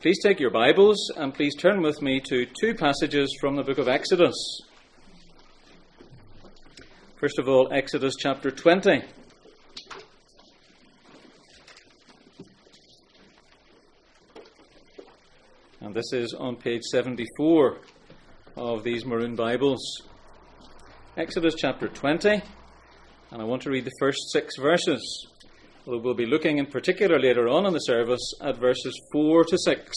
Please take your Bibles and please turn with me to two passages from the book of Exodus. First of all, Exodus chapter 20. And this is on page 74 of these maroon Bibles. Exodus chapter 20, and I want to read the first 6 verses. Although we'll be looking in particular later on in the service at verses 4 to 6.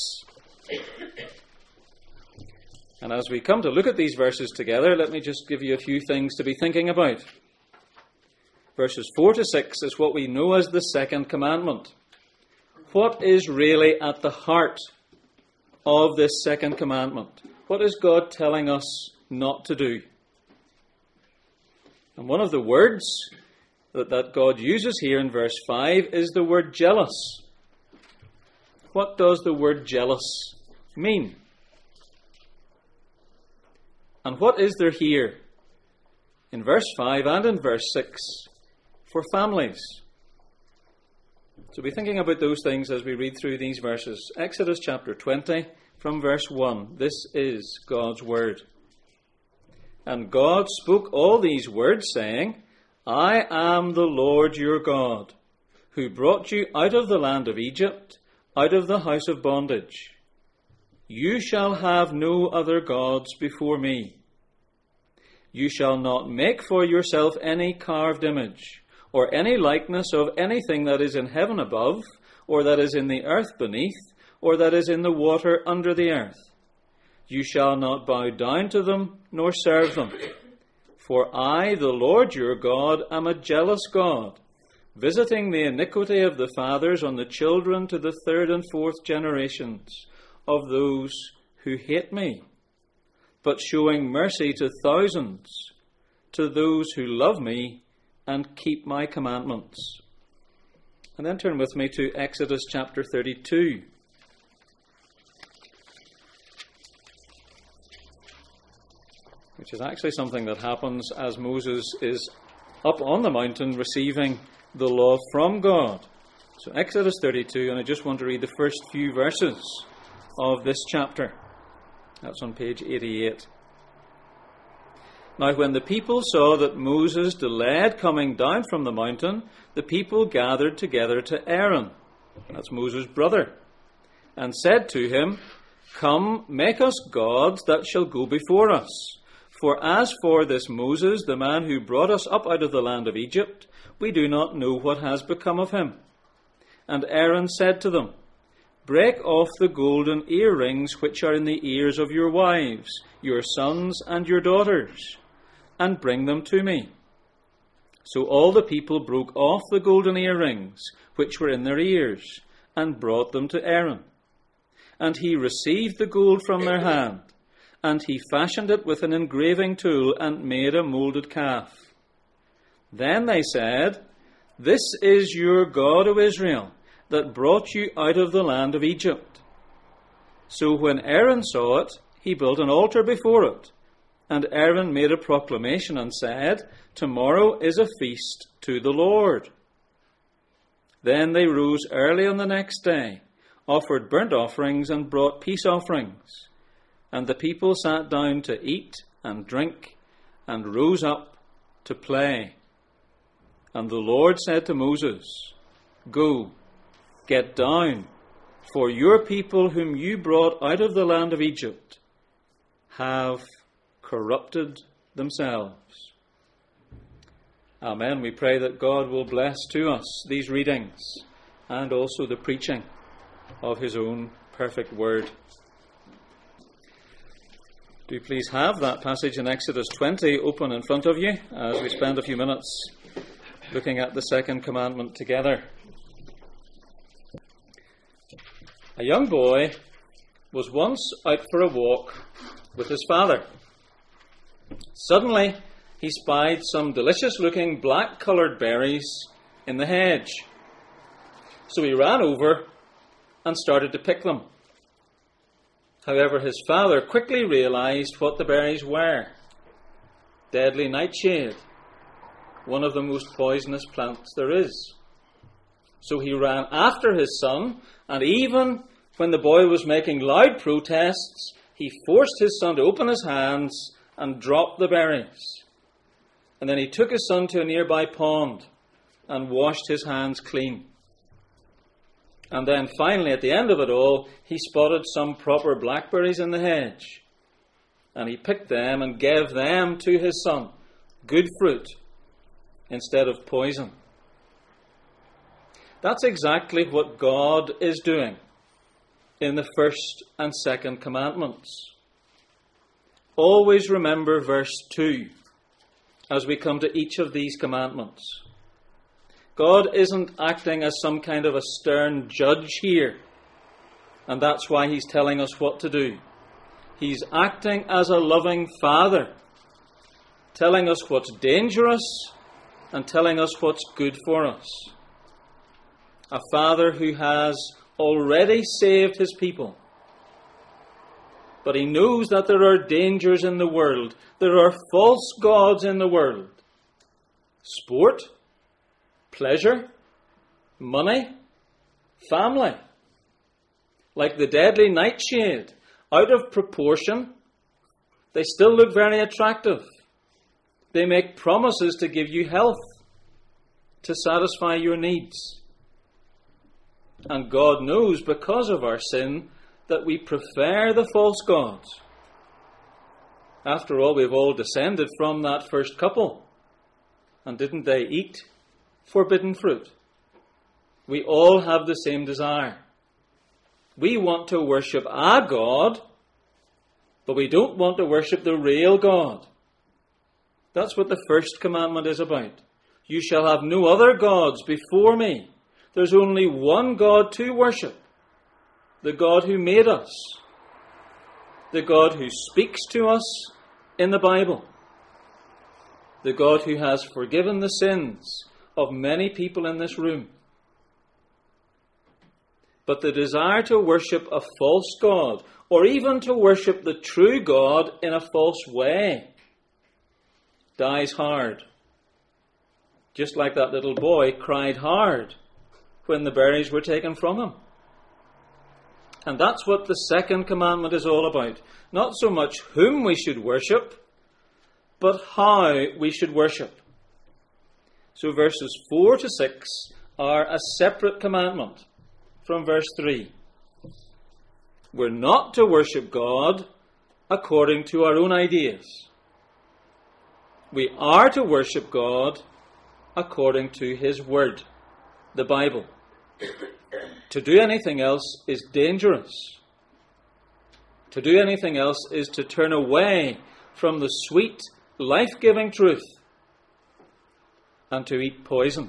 And as we come to look at these verses together, let me just give you a few things to be thinking about. Verses 4 to 6 is what we know as the second commandment. What is really at the heart of this second commandment? What is God telling us not to do? And one of the words that God uses here in verse 5 is the word jealous. What does the word jealous mean? And what is there here in verse 5 and in verse 6 for families? So be thinking about those things as we read through these verses. Exodus chapter 20 from verse 1. This is God's word. And God spoke all these words, saying, I am the Lord your God, who brought you out of the land of Egypt, out of the house of bondage. You shall have no other gods before me. You shall not make for yourself any carved image, or any likeness of anything that is in heaven above, or that is in the earth beneath, or that is in the water under the earth. You shall not bow down to them, nor serve them. For I, the Lord your God, am a jealous God, visiting the iniquity of the fathers on the children to the 3rd and 4th generations of those who hate me, but showing mercy to thousands, to those who love me and keep my commandments. And then turn with me to Exodus chapter 32. Which is actually something that happens as Moses is up on the mountain receiving the law from God. So Exodus 32, and I just want to read the first few verses of this chapter. That's on page 88. Now when the people saw that Moses delayed coming down from the mountain, the people gathered together to Aaron, that's Moses' brother, and said to him, Come, make us gods that shall go before us. For as for this Moses, the man who brought us up out of the land of Egypt, we do not know what has become of him. And Aaron said to them, Break off the golden earrings which are in the ears of your wives, your sons and your daughters, and bring them to me. So all the people broke off the golden earrings which were in their ears, and brought them to Aaron. And he received the gold from their hand, and he fashioned it with an engraving tool and made a moulded calf. Then they said, This is your God, O Israel, that brought you out of the land of Egypt. So when Aaron saw it, he built an altar before it. And Aaron made a proclamation and said, Tomorrow is a feast to the Lord. Then they rose early on the next day, offered burnt offerings and brought peace offerings. And the people sat down to eat and drink, and rose up to play. And the Lord said to Moses, Go, get down, for your people whom you brought out of the land of Egypt have corrupted themselves. Amen. We pray that God will bless to us these readings, and also the preaching of his own perfect word. Do please have that passage in Exodus 20 open in front of you as we spend a few minutes looking at the second commandment together. A young boy was once out for a walk with his father. Suddenly, he spied some delicious-looking black-coloured berries in the hedge. So he ran over and started to pick them. However, his father quickly realized what the berries were. Deadly nightshade, one of the most poisonous plants there is. So he ran after his son and even when the boy was making loud protests, he forced his son to open his hands and drop the berries. And then he took his son to a nearby pond and washed his hands clean. And then finally, at the end of it all, he spotted some proper blackberries in the hedge. And he picked them and gave them to his son, good fruit, instead of poison. That's exactly what God is doing in the first and second commandments. Always remember verse 2 as we come to each of these commandments. God isn't acting as some kind of a stern judge here, and that's why he's telling us what to do. He's acting as a loving father, telling us what's dangerous and telling us what's good for us. A father who has already saved his people. But he knows that there are dangers in the world. There are false gods in the world. Sport, pleasure, money, family. Like the deadly nightshade, out of proportion, they still look very attractive. They make promises to give you health, to satisfy your needs. And God knows, because of our sin, that we prefer the false gods. After all, we've all descended from that first couple. And didn't they eat forbidden fruit? We all have the same desire. We want to worship our God, but we don't want to worship the real God. That's what the first commandment is about. You shall have no other gods before me. There's only one God to worship. The God who made us. The God who speaks to us in the Bible. The God who has forgiven the sins of many people in this room. But the desire to worship a false God, or even to worship the true God in a false way, dies hard. Just like that little boy cried hard when the berries were taken from him. And that's what the second commandment is all about. Not so much whom we should worship, but how we should worship. So verses 4 to 6 are a separate commandment from verse 3. We're not to worship God according to our own ideas. We are to worship God according to His Word, the Bible. To do anything else is dangerous. To do anything else is to turn away from the sweet, life-giving truth and to eat poison.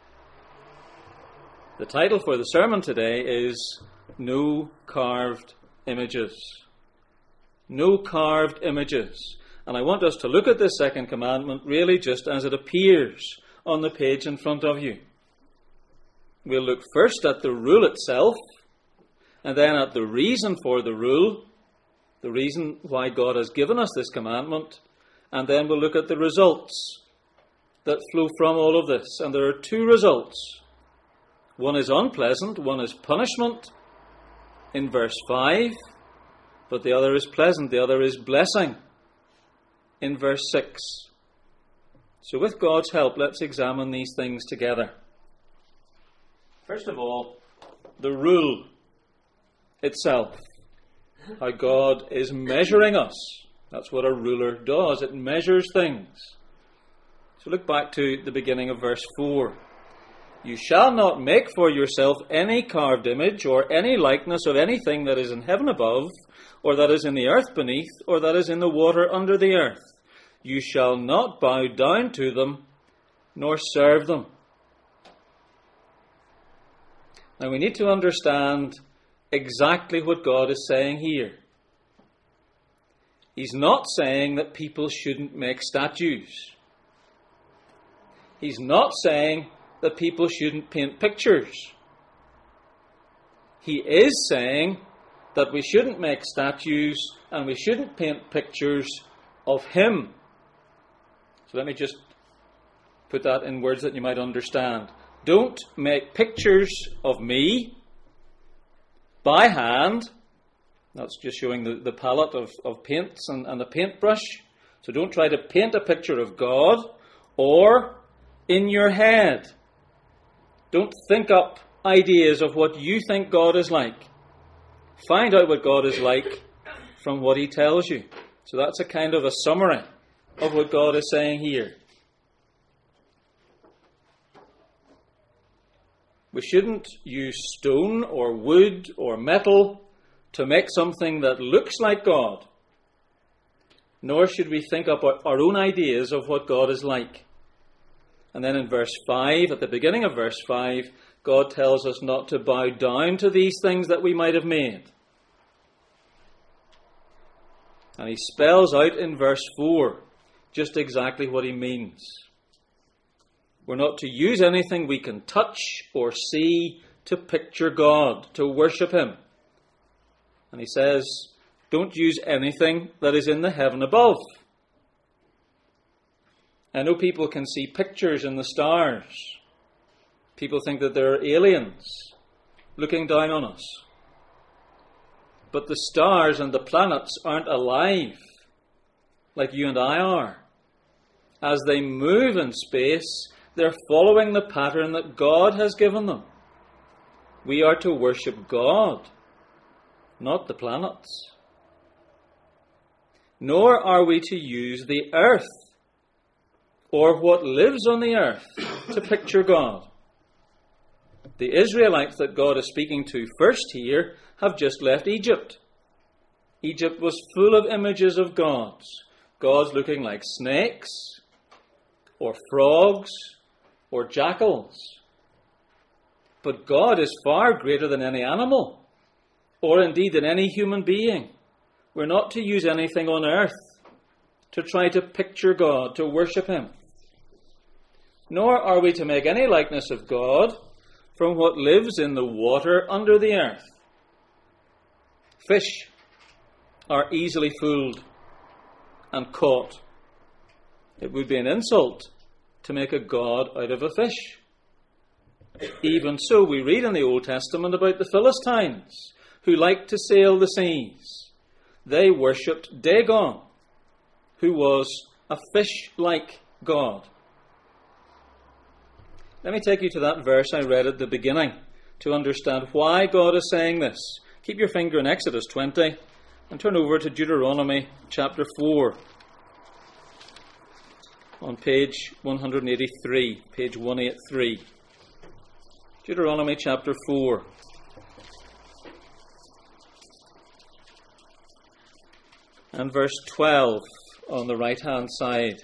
The title for the sermon today is No Carved Images. No carved images. And I want us to look at this second commandment really just as it appears on the page in front of you. We'll look first at the rule itself, and then at the reason for the rule, the reason why God has given us this commandment, and then we'll look at the results that flow from all of this. And there are two results. One is unpleasant, one is punishment in verse 5, but the other is pleasant, the other is blessing in verse 6. So with God's help, let's examine these things together. First of all, the rule itself. How God is measuring us. That's what a ruler does. It measures things. So look back to the beginning of verse 4. You shall not make for yourself any carved image or any likeness of anything that is in heaven above, or that is in the earth beneath, or that is in the water under the earth. You shall not bow down to them, nor serve them. Now we need to understand exactly what God is saying here. He's not saying that people shouldn't make statues. He's not saying that people shouldn't paint pictures. He is saying that we shouldn't make statues and we shouldn't paint pictures of Him. So let me just put that in words that you might understand. Don't make pictures of me. by hand. That's just showing the palette of paints and the paintbrush. So don't try to paint a picture of God, or in your head. Don't think up ideas of what you think God is like. Find out what God is like from what he tells you. So that's a kind of a summary of what God is saying here. We shouldn't use stone or wood or metal to make something that looks like God. Nor should we think up our own ideas of what God is like. And then in verse 5, at the beginning of verse 5, God tells us not to bow down to these things that we might have made. And he spells out in verse 4 just exactly what he means. We're not to use anything we can touch or see to picture God, to worship him. And he says, don't use anything that is in the heaven above. I know people can see pictures in the stars. People think that there are aliens looking down on us. But the stars and the planets aren't alive like you and I are. As they move in space, they're following the pattern that God has given them. We are to worship God, not the planets. Nor are we to use the earth or what lives on the earth to picture God. The Israelites that God is speaking to first here have just left Egypt. Egypt was full of images of gods. Gods looking like snakes, or frogs, or jackals. But God is far greater than any animal, or indeed than any human being. We're not to use anything on earth to try to picture God, to worship him. Nor are we to make any likeness of God from what lives in the water under the earth. Fish are easily fooled and caught. It would be an insult to make a god out of a fish. Even so, we read in the Old Testament about the Philistines who liked to sail the seas. They worshipped Dagon, who was a fish-like god. Let me take you to that verse I read at the beginning to understand why God is saying this. Keep your finger in Exodus 20 and turn over to Deuteronomy chapter 4 on page 183, page 183. Deuteronomy chapter 4. And verse 12 on the right-hand side.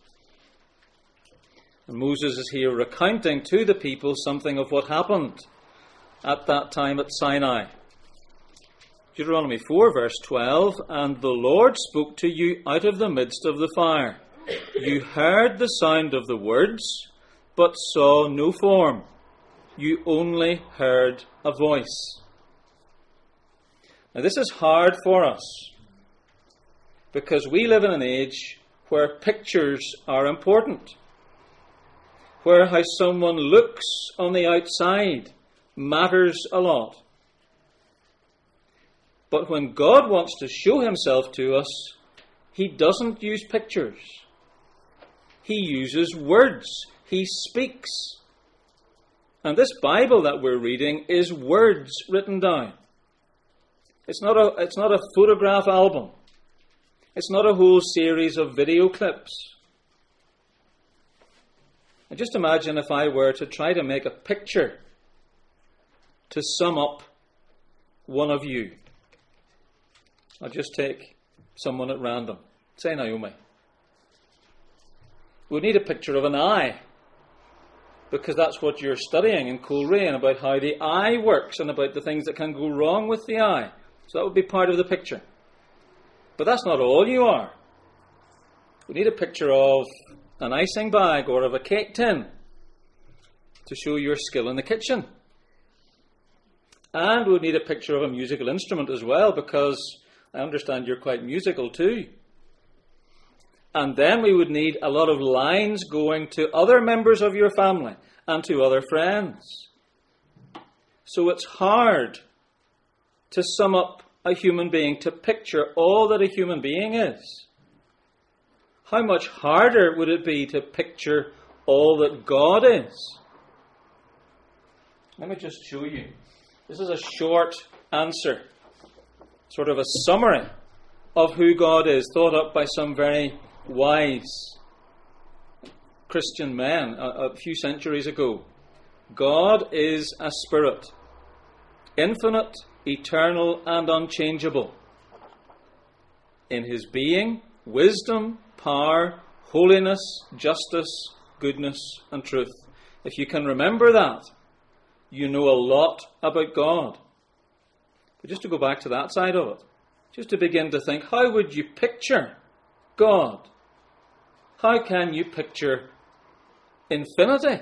And Moses is here recounting to the people something of what happened at that time at Sinai. Deuteronomy 4 verse 12, and the Lord spoke to you out of the midst of the fire. You heard the sound of the words, but saw no form. You only heard a voice. Now this is hard for us, because we live in an age where pictures are important, where how someone looks on the outside matters a lot. But when God wants to show himself to us, he doesn't use pictures. He uses words. He speaks. And this Bible that we're reading is words written down. It's not a photograph album. It's not a whole series of video clips. And just imagine if I were to try to make a picture to sum up one of you. I'll just take someone at random. Say Naomi. We need a picture of an eye, because that's what you're studying in Coleraine, about how the eye works and about the things that can go wrong with the eye. So that would be part of the picture. But that's not all you are. We need a picture of an icing bag or of a cake tin to show your skill in the kitchen. And we'll need a picture of a musical instrument as well, because I understand you're quite musical too. And then we would need a lot of lines going to other members of your family and to other friends. So it's hard to sum up a human being, to picture all that a human being is, how much harder would it be to picture all that God is? Let me just show you. This is a short answer, sort of a summary of who God is, thought up by some very wise Christian men a few centuries ago. God is a spirit, infinite, eternal, and unchangeable. In his being, wisdom, power, holiness, justice, goodness, and truth. If you can remember that, you know a lot about God. But just to go back to that side of it, just to begin to think, how would you picture God? How can you picture infinity?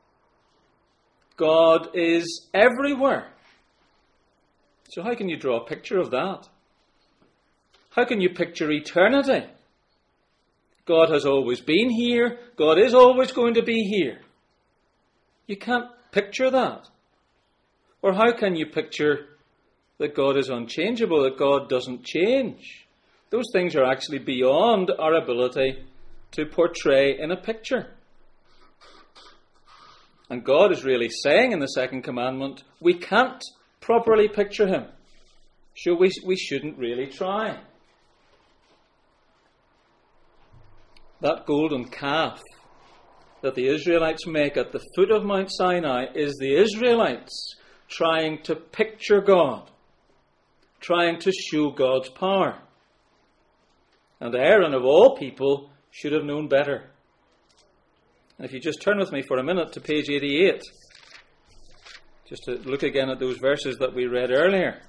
God is everywhere. So how can you draw a picture of that? How can you picture eternity? God has always been here. God is always going to be here. You can't picture that. Or how can you picture that God is unchangeable, that God doesn't change? Those things are actually beyond our ability to portray in a picture. And God is really saying in the second commandment, we can't properly picture him. So we shouldn't really try. That golden calf that the Israelites make at the foot of Mount Sinai is the Israelites trying to picture God, trying to show God's power. And Aaron, of all people, should have known better. And if you just turn with me for a minute to page 88, just to look again at those verses that we read earlier.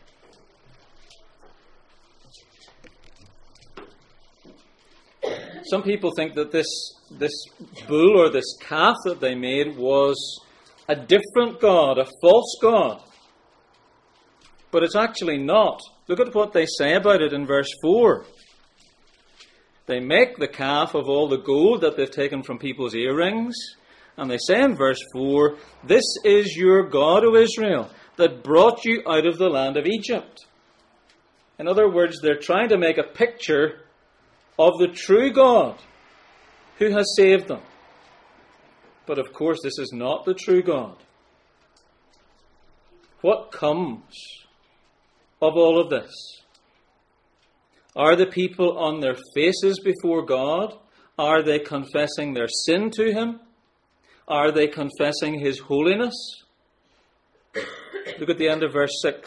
Some people think that this bull or this calf that they made was a different god, a false god. But it's actually not. Look at what they say about it in verse 4. They make the calf of all the gold that they've taken from people's earrings. And they say in verse 4, "This is your God, O Israel, that brought you out of the land of Egypt." In other words, they're trying to make a picture of the true God who has saved them. But of course, this is not the true God. What comes of all of this? Are the people on their faces before God? Are they confessing their sin to him? Are they confessing his holiness? Look at the end of verse 6.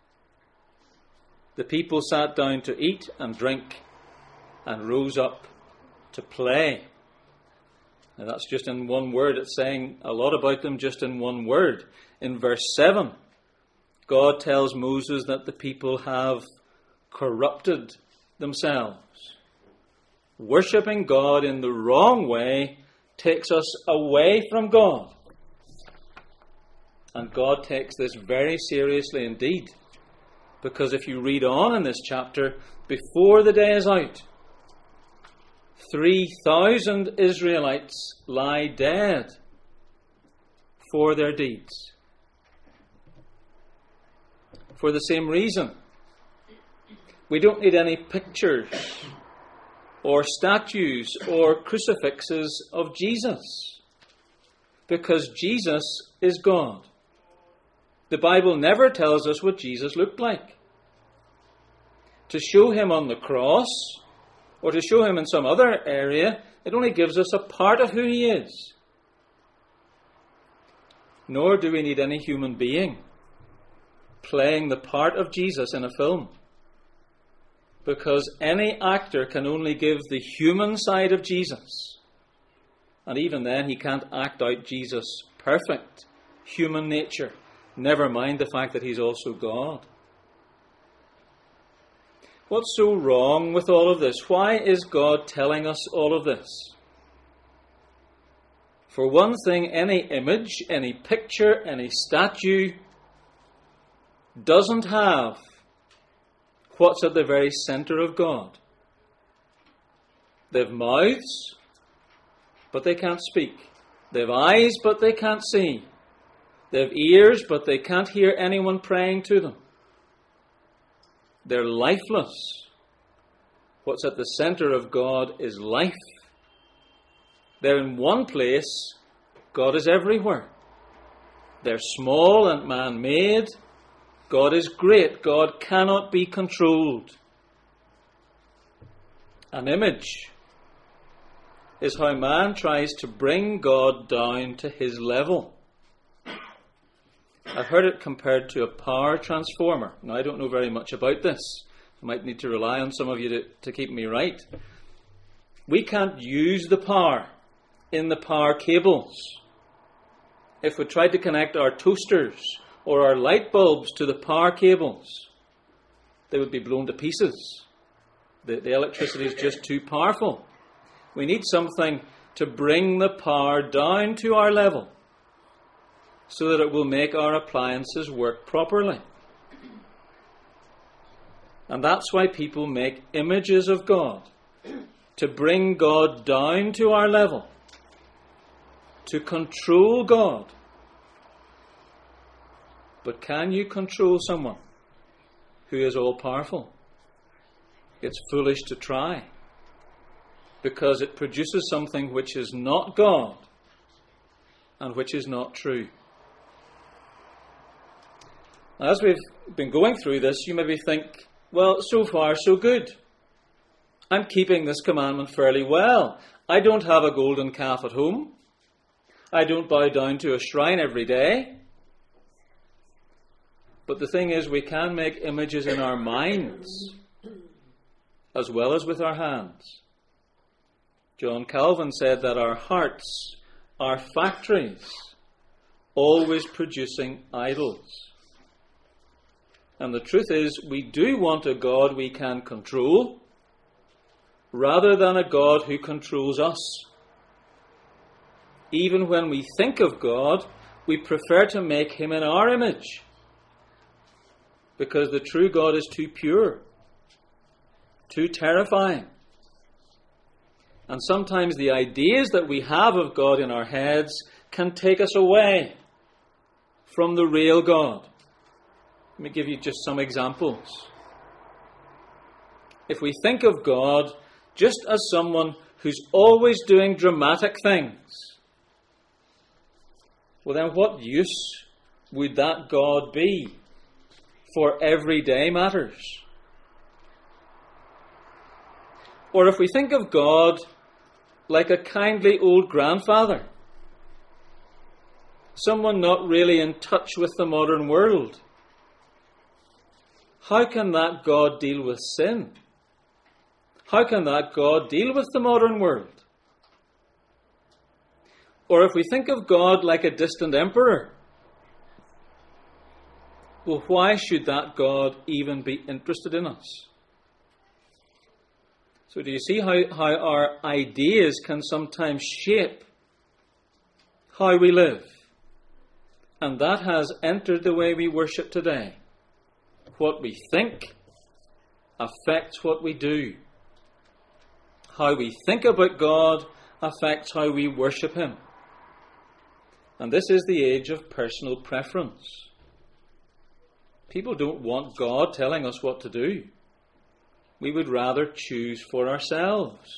The people sat down to eat and drink and rose up to play. Now that's just in one word. It's saying a lot about them just in one word. In verse 7, God tells Moses that the people have corrupted themselves. Worshipping God in the wrong way takes us away from God. And God takes this very seriously indeed. Because if you read on in this chapter, before the day is out, 3,000 Israelites lie dead for their deeds. For the same reason, we don't need any pictures or statues or crucifixes of Jesus, because Jesus is God. The Bible never tells us what Jesus looked like. To show him on the cross, or to show him in some other area, it only gives us a part of who he is. Nor do we need any human being playing the part of Jesus in a film. Because any actor can only give the human side of Jesus. And even then, he can't act out Jesus' perfect human nature. Never mind the fact that he's also God. What's so wrong with all of this? Why is God telling us all of this? For one thing, any image, any picture, any statue doesn't have what's at the very centre of God. They've mouths, but they can't speak. They've eyes, but they can't see. They've ears, but they can't hear anyone praying to them. They're lifeless. What's at the center of God is life. They're in one place. God is everywhere. They're small and man-made. God is great. God cannot be controlled. An image is how man tries to bring God down to his level. I've heard it compared to a power transformer. Now, I don't know very much about this. I might need to rely on some of you to keep me right. We can't use the power in the power cables. If we tried to connect our toasters or our light bulbs to the power cables, they would be blown to pieces. The electricity is just too powerful. We need something to bring the power down to our level so that it will make our appliances work properly. And that's why people make images of God, to bring God down to our level, to control God. But can you control someone who is all-powerful? It's foolish to try, because it produces something which is not God and which is not true. As we've been going through this, you maybe think, well, so far so good. I'm keeping this commandment fairly well. I don't have a golden calf at home. I don't bow down to a shrine every day. But the thing is, we can make images in our minds as well as with our hands. John Calvin said that our hearts are factories, always producing idols. And the truth is, we do want a God we can control, rather than a God who controls us. Even when we think of God, we prefer to make him in our image, because the true God is too pure, too terrifying. And sometimes the ideas that we have of God in our heads can take us away from the real God. Let me give you just some examples. If we think of God just as someone who's always doing dramatic things, well then what use would that God be for everyday matters? Or if we think of God like a kindly old grandfather, someone not really in touch with the modern world, how can that God deal with sin? How can that God deal with the modern world? Or if we think of God like a distant emperor, well, why should that God even be interested in us? So do you see how our ideas can sometimes shape how we live? And that has entered the way we worship today. What we think affects what we do. How we think about God affects how we worship him. And this is the age of personal preference. People don't want God telling us what to do. We would rather choose for ourselves.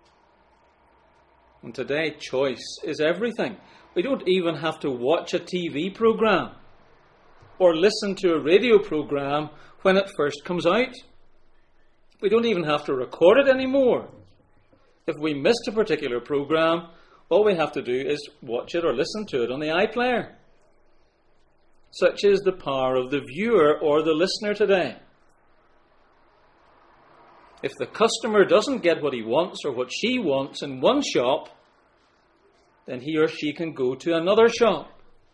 And today, choice is everything. We don't even have to watch a TV program or listen to a radio program when it first comes out. We don't even have to record it anymore. If we missed a particular program, all we have to do is watch it or listen to it on the iPlayer. Such is the power of the viewer or the listener today. If the customer doesn't get what he wants or what she wants in one shop, then he or she can go to another shop.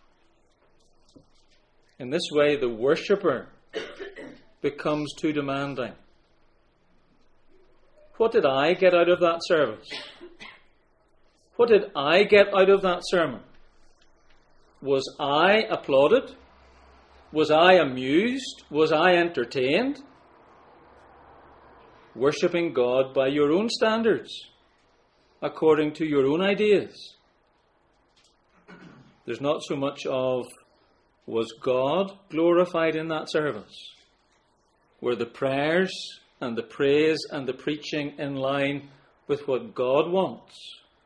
In this way, the worshipper becomes too demanding. What did I get out of that service? What did I get out of that sermon? Was I applauded? Was I amused? Was I entertained? Worshipping God by your own standards, according to your own ideas. There's not so much of, was God glorified in that service? Were the prayers and the praise and the preaching in line with what God wants?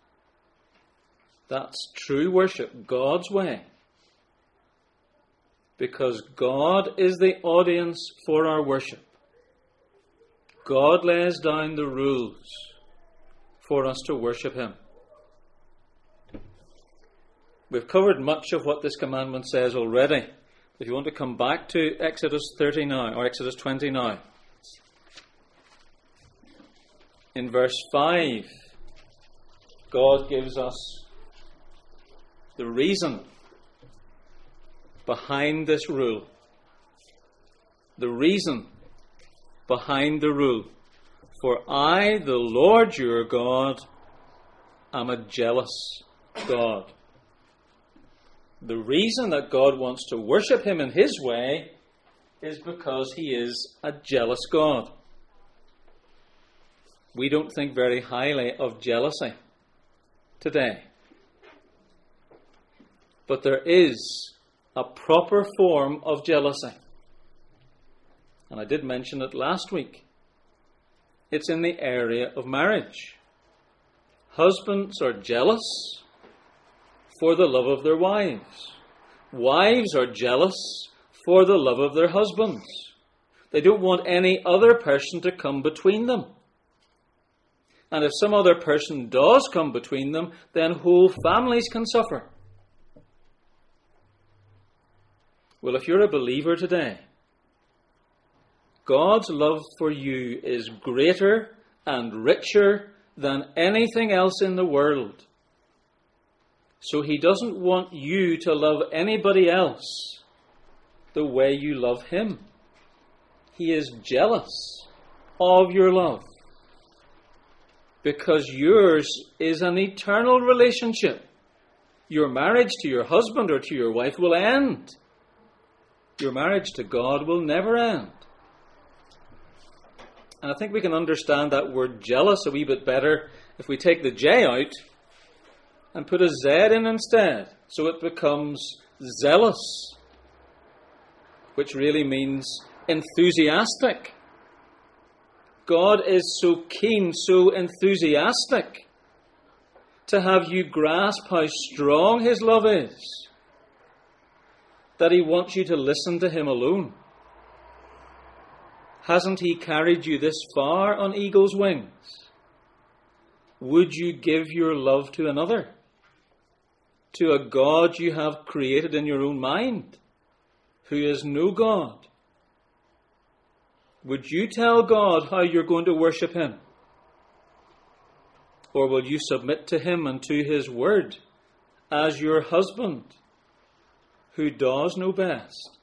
That's true worship, God's way. Because God is the audience for our worship. God lays down the rules for us to worship Him. We've covered much of what this commandment says already. If you want to come back to Exodus 30 now, or Exodus 20 now. In verse 5, God gives us the reason behind this rule. The reason behind the rule. For I, the Lord your God, am a jealous God. The reason that God wants to worship Him in His way is because He is a jealous God. We don't think very highly of jealousy today. But there is a proper form of jealousy. And I did mention it last week. It's in the area of marriage. Husbands are jealous for the love of their wives. Wives are jealous for the love of their husbands. They don't want any other person to come between them. And if some other person does come between them, then whole families can suffer. Well, if you're a believer today, God's love for you is greater and richer than anything else in the world. So He doesn't want you to love anybody else the way you love Him. He is jealous of your love because yours is an eternal relationship. Your marriage to your husband or to your wife will end. Your marriage to God will never end. And I think we can understand that word jealous a wee bit better if we take the J out and put a Z in instead. So it becomes zealous, which really means enthusiastic. God is so keen, so enthusiastic to have you grasp how strong His love is, that He wants you to listen to Him alone. Hasn't He carried you this far on eagle's wings? Would you give your love to another? To a God you have created in your own mind, who is no God? Would you tell God how you're going to worship Him? Or will you submit to Him and to His word as your husband, who does know best?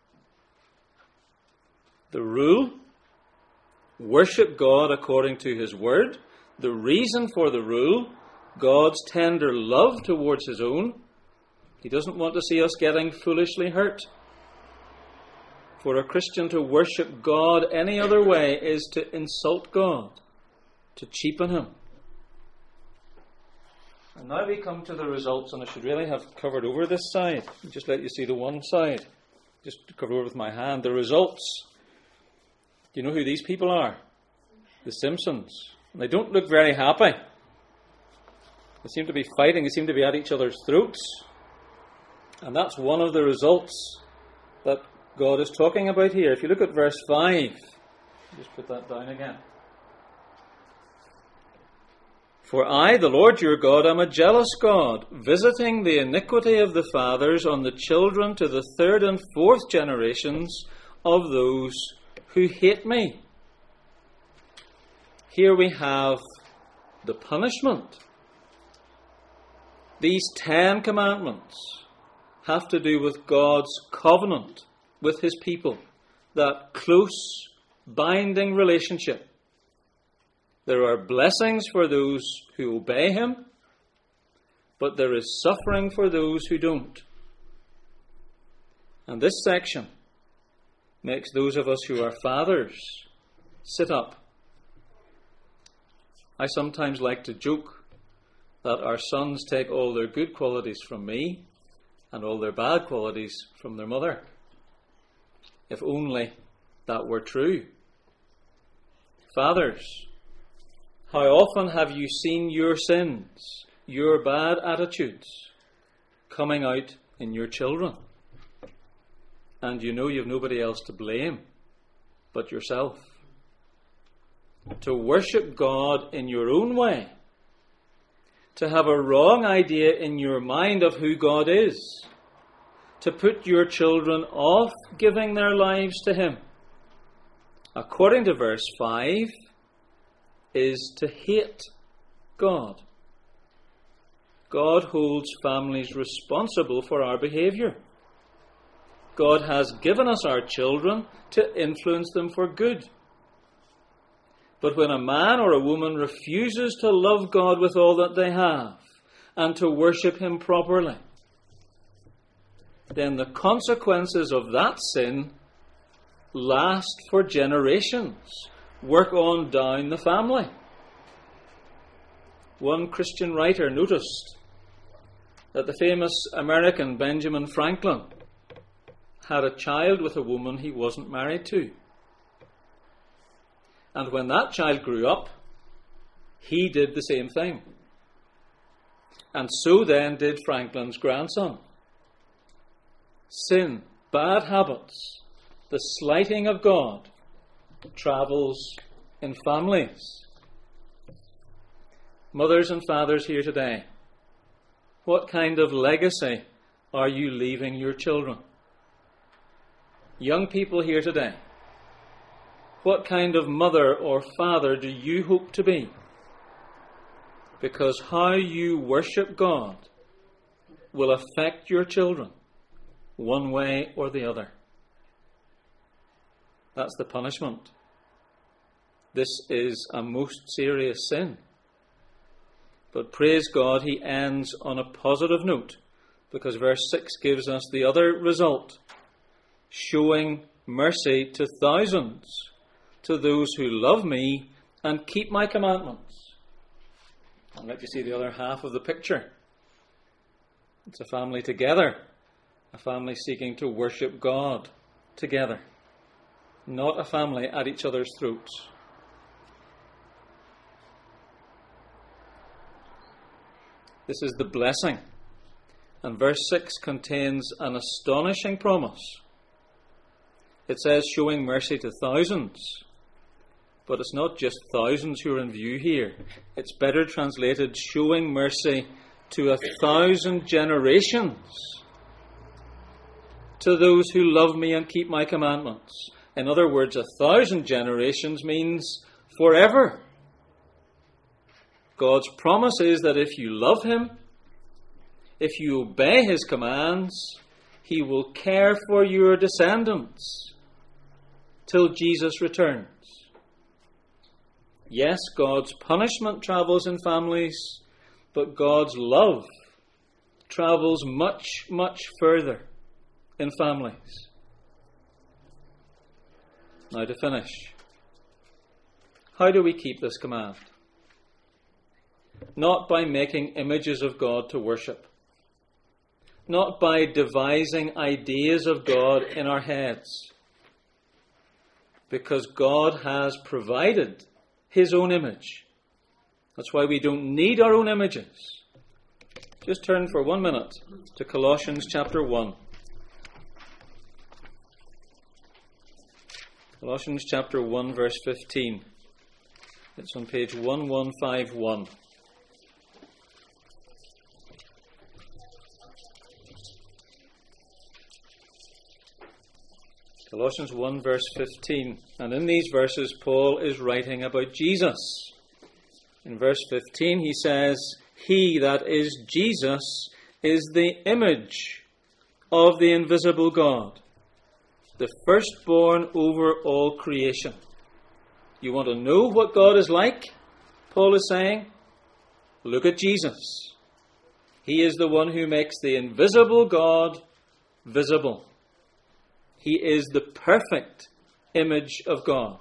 The rule: worship God according to His word. The reason for the rule: God's tender love towards His own. He doesn't want to see us getting foolishly hurt. For a Christian to worship God any other way is to insult God, to cheapen Him. And now we come to the results, and I should really have covered over this side. Just let you see the one side. Just cover over with my hand. The results. Do you know who these people are? The Simpsons. And they don't look very happy. They seem to be fighting. They seem to be at each other's throats. And that's one of the results that God is talking about here. If you look at verse 5, just put that down again. For I, the Lord your God, am a jealous God, visiting the iniquity of the fathers on the children to the third and fourth generations of those who hate me. Here we have the punishment. These 10 commandments have to do with God's covenant with His people, that close, binding relationship. There are blessings for those who obey Him, but there is suffering for those who don't. And this section makes those of us who are fathers sit up. I sometimes like to joke that our sons take all their good qualities from me and all their bad qualities from their mother. If only that were true. Fathers, how often have you seen your sins, your bad attitudes, coming out in your children? And you know you've nobody else to blame but yourself. To worship God in your own way, to have a wrong idea in your mind of who God is, to put your children off giving their lives to Him, according to verse 5, is to hate God. God holds families responsible for our behaviour. God has given us our children to influence them for good. But when a man or a woman refuses to love God with all that they have and to worship Him properly, then the consequences of that sin last for generations, work on down the family. One Christian writer noticed that the famous American Benjamin Franklin had a child with a woman he wasn't married to. And when that child grew up, he did the same thing. And so then did Franklin's grandson. Sin, bad habits, the slighting of God travels in families. Mothers and fathers here today, what kind of legacy are you leaving your children? Young people here today, what kind of mother or father do you hope to be? Because how you worship God will affect your children one way or the other. That's the punishment. This is a most serious sin. But praise God, he ends on a positive note, because verse 6 gives us the other result: showing mercy to thousands, to those who love me and keep my commandments. I'll let you see the other half of the picture. It's a family together, a family seeking to worship God together, not a family at each other's throats. This is the blessing. And verse 6 contains an astonishing promise. It says showing mercy to thousands. But it's not just thousands who are in view here. It's better translated showing mercy to 1,000 generations, to those who love me and keep my commandments. In other words, 1,000 generations means forever. God's promise is that if you love him, if you obey his commands, he will care for your descendants till Jesus returns. Yes, God's punishment travels in families, but God's love travels much, much further in families. Now to finish, how do we keep this command? Not by making images of God to worship. Not by devising ideas of God in our heads. Because God has provided his own image. That's why we don't need our own images. Just turn for 1 minute to Colossians chapter 1. Colossians chapter 1 verse 15. It's on page 1151. Colossians 1 verse 15. And in these verses Paul is writing about Jesus. In verse 15 he says, "He, that is Jesus, is the image of the invisible God, the firstborn over all creation." You want to know what God is like? Paul is saying, look at Jesus. He is the one who makes the invisible God visible. He is the perfect image of God.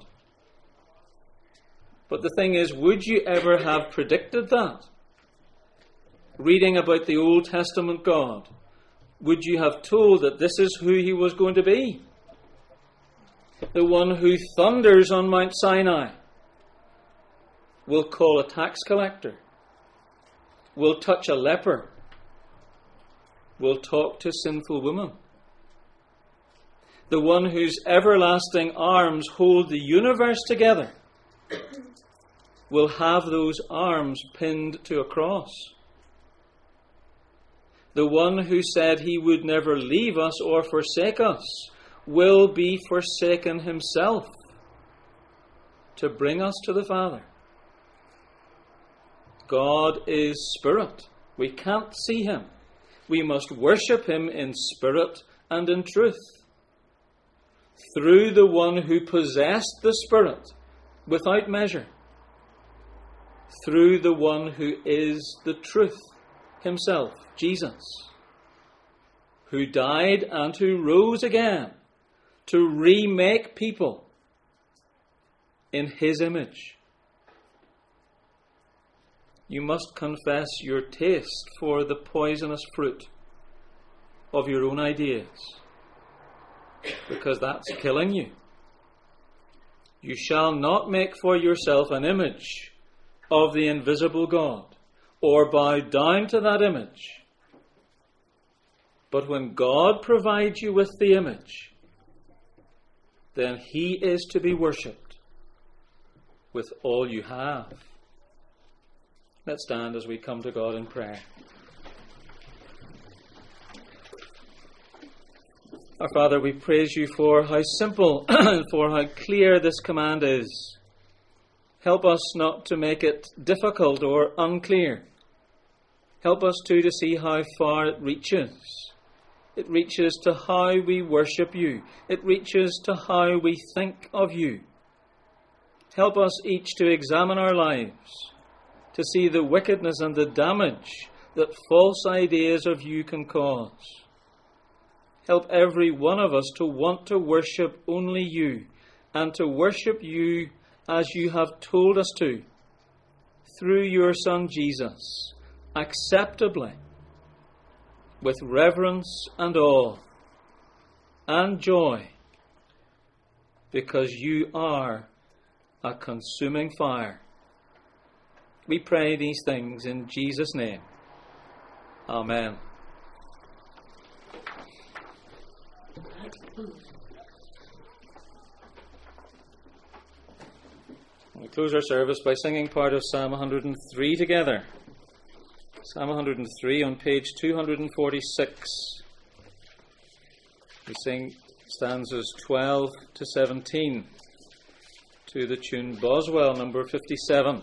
But the thing is, would you ever have predicted that? Reading about the Old Testament God, would you have told that this is who he was going to be? The one who thunders on Mount Sinai will call a tax collector, will touch a leper, will talk to sinful women. The one whose everlasting arms hold the universe together will have those arms pinned to a cross. The one who said he would never leave us or forsake us will be forsaken himself to bring us to the Father. God is Spirit. We can't see him. We must worship him in spirit and in truth. Through the one who possessed the Spirit without measure. Through the one who is the truth himself, Jesus, who died and who rose again to remake people in his image. You must confess your taste for the poisonous fruit of your own ideas, because that's killing you. You shall not make for yourself an image of the invisible God, or bow down to that image. But when God provides you with the image, then he is to be worshipped with all you have. Let's stand as we come to God in prayer. Our Father, we praise you for how simple and for how clear this command is. Help us not to make it difficult or unclear. Help us too to see how far it reaches. It reaches to how we worship you. It reaches to how we think of you. Help us each to examine our lives, to see the wickedness and the damage that false ideas of you can cause. Help every one of us to want to worship only you, and to worship you as you have told us to, through your Son Jesus, acceptably, with reverence and awe and joy, because you are a consuming fire. We pray these things in Jesus' name. Amen. We close our service by singing part of Psalm 103 together. Psalm 103 on page 246. We sing stanzas 12 to 17 to the tune Boswell, number 57.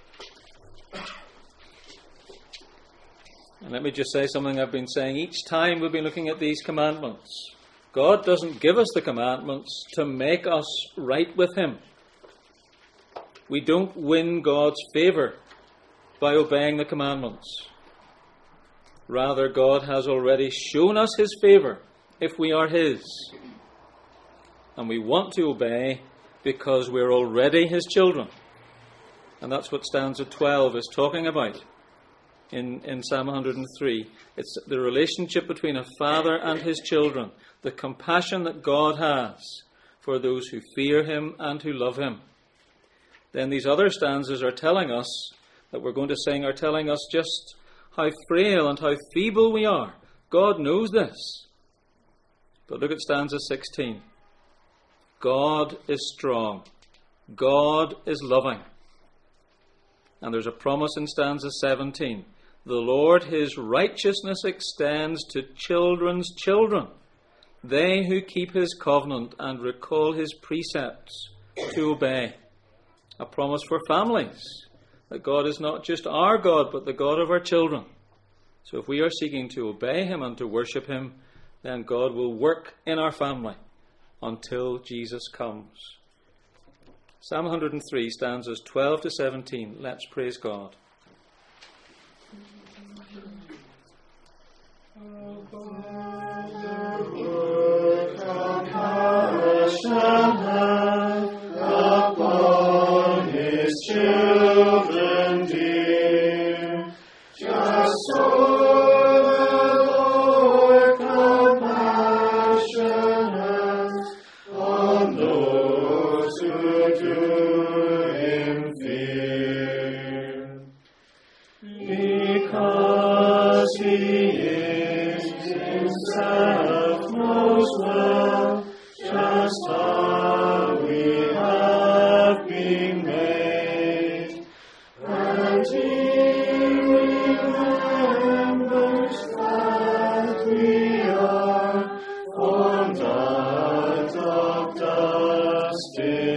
And let me just say something I've been saying each time we've been looking at these commandments. God doesn't give us the commandments to make us right with him. We don't win God's favour by obeying the commandments. Rather, God has already shown us his favour if we are his. And we want to obey because we're already his children. And that's what stanza 12 is talking about in Psalm 103. It's the relationship between a father and his children, the compassion that God has for those who fear him and who love him. Then these other stanzas are telling us, that we're going to sing, are telling us just how frail and how feeble we are. God knows this. But look at stanza 16. God is strong. God is loving. And there's a promise in stanza 17. The Lord, his righteousness extends to children's children, they who keep his covenant and recall his precepts to obey. A promise for families, that God is not just our God, but the God of our children. So if we are seeking to obey him and to worship him, then God will work in our family until Jesus comes. Psalm 103, stanzas 12 to 17. Let's praise God. Children dear, just so the Lord compassionate on those do him fear. Because he is himself knows well just how we have been made, and he remembers that we are formed out of dust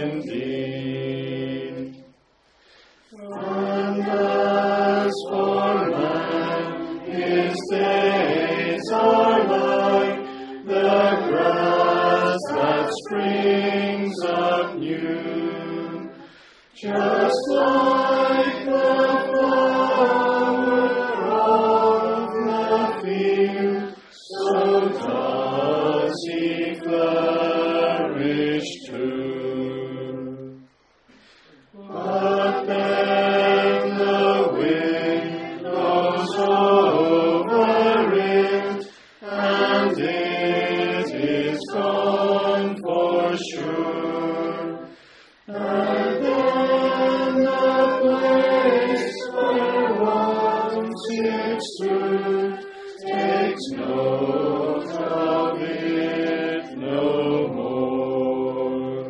indeed. And as for man, his days are like the grass that springs up new, just like the flower of the field, so does he flourish too. But then the wind blows over it, and it is gone for sure. And then the place where once it stood takes note of it no more.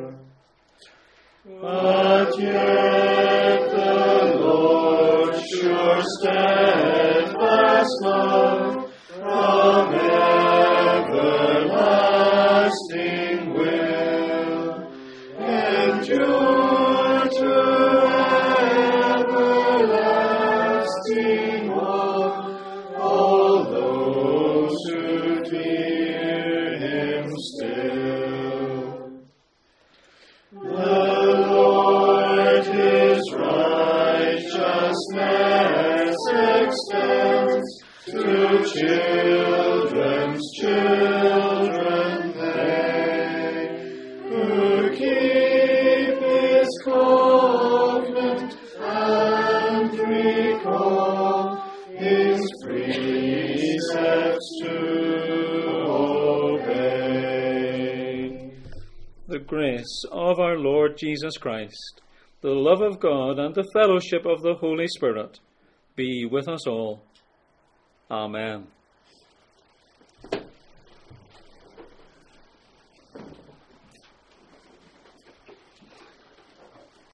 But yet the Lord's sure steadfast love from everlasting will endure to everlasting all those who fear him still. The Lord his righteousness extends to children's children, they who keep his covenant and recall his precepts to obey. The grace of our Lord Jesus Christ, the love of God, and the fellowship of the Holy Spirit be with us all. Amen.